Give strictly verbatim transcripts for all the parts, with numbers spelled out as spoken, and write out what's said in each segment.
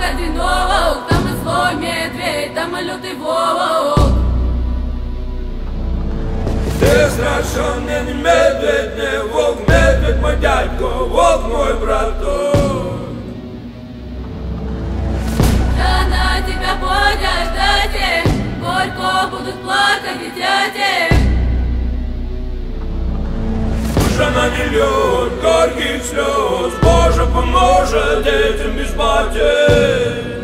одинок, там и злой медведь, там и лютый волк. Ты страшный не медведь, не волк, медведь мой дядько, волк мой браток. Да на тебя ходят дети, горько будут плакать и дети. Она не льет горьких слез, Боже, поможет детям без потерь.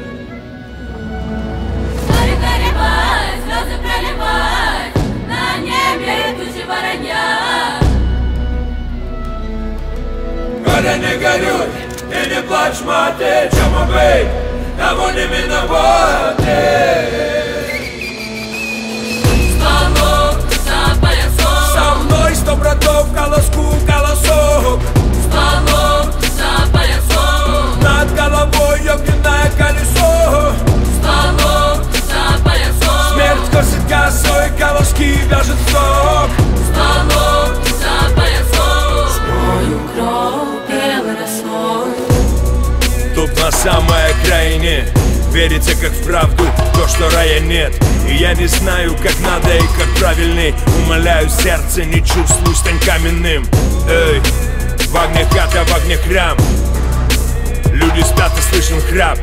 Горе горевать, слезы проливать, на небе тучи воронья. Горе не горюй и не плачь, мать, чему быть, того не миновать. Со мной сто братов, колоску, колосок. Стволом за поясом, Над головой огненное колесо. стволом за поясом, Смерть косит косой, колоски вяжет сок. стволом за поясом. Спою кровь белой росой. Тут на самой окраине верится как в правду то, что рая нет. И я не знаю, как надо и как правильней. Умоляю сердце, не чувствуй, стань каменным. Эй, в огне хата, в огне храм. Люди спят и слышен храп.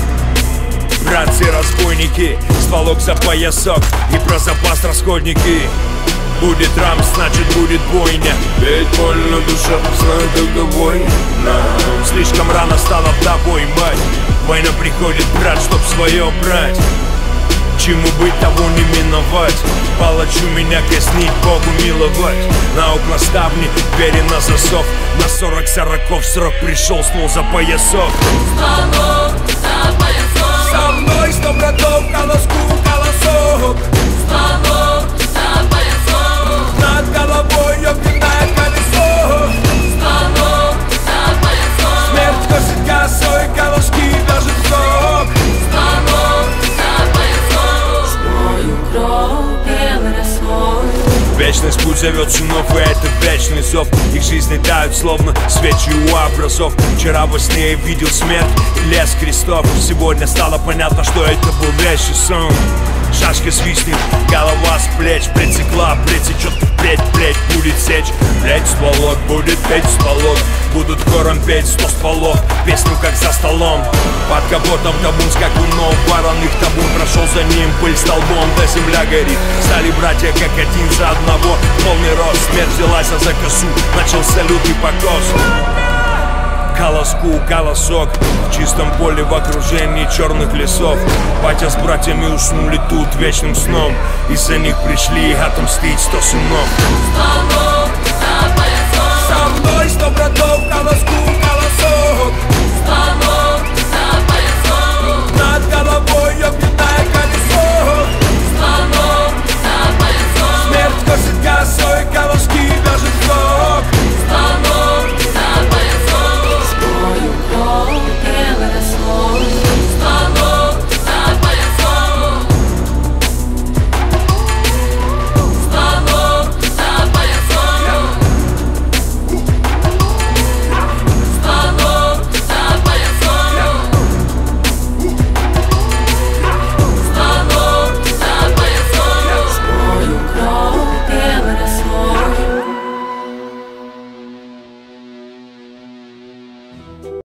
Братцы-разбойники, стволок за поясок и про запас расходники. Будет рам, значит будет бойня. Ведь больно душа, знаю, когда бойня. Слишком рано стала тобой, мать. Война приходит, брат, чтоб свое брать. Чему быть, того не миновать. Палачу меня казнить, Богу миловать. На окна ставни, двери на засов. На сорок сороков срок пришел, снул за поясок. Стволом за поясом, Со мной сто братов, колоску, колосок. стволом за поясом, Над головой огненное колесо. стволом за поясом, Смерть косит косой, колоски вяжет сок. стволом за поясом. Спою кровь белой росой. Вечность путь зовет сынов, и это вечный зов. Их жизни тают, словно свечи у образов. Вчера во сне я видел смерть и лес крестов. Сегодня стало понятно, что это был вещий сон. Шашка свистнет, голова с плеч притекла, притечет впредь, впредь будет сечь. Блять, стволок будет петь, стволок. Будут хором петь сто стволов, песню как за столом. Под капотом табун скакунов, вороных табун прошел за ним, пыль столбом, да земля горит. Стали братья как один за одного, полный рост. Смерть взялась за косу, начался лютый покос. Колоску, колосок, в чистом поле в окружении черных лесов. Батя с братьями уснули тут вечным сном. Из-за них пришли отомстить сто сынов. Стволом за поясом, Со мной сто братов, колоску, колосок. стволом за поясом, Над головой огненное колесо. стволом за поясом, Смерть косит косой, колоски вяжет сок. стволом за поясом. Спою кровь белой росой. Стволом за поясом, стволом за поясом, стволом за поясом, стволом за поясом. Спою кровь белой росой.